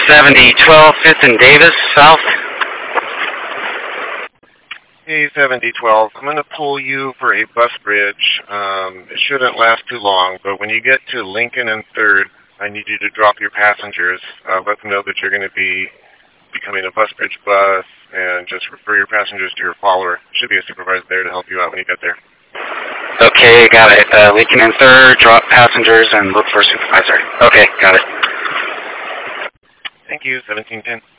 7012 5th and Davis, south. Hey, 7012. I'm going to pull you for a bus bridge. It shouldn't last too long, but when you get to Lincoln and 3rd, I need you to drop your passengers. Let them know that you're going to be becoming a bus bridge bus, and just refer your passengers to your follower. Should be a supervisor there to help you out when you get there. Okay, got it. Lincoln and 3rd, drop passengers and look for a supervisor. Okay, got it. Thank you, 1710.